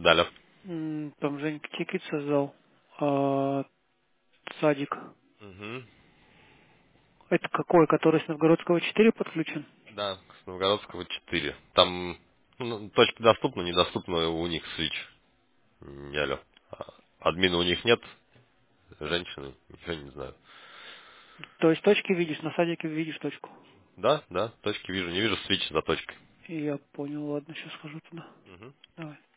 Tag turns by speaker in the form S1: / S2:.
S1: Далее.
S2: Там Женька тикет создал. Садик.
S1: Угу.
S2: Это какой? Который с Новгородского 4 подключен?
S1: Да, с Новгородского 4. Там точки доступны, недоступны у них свич. Не алло. Админа у них нет, женщины, ничего не знаю.
S2: То есть точки видишь, на садике видишь точку.
S1: Да, точки вижу, не вижу свич за точкой.
S2: И я понял, ладно, сейчас схожу туда.
S1: Мгм.
S2: Давай.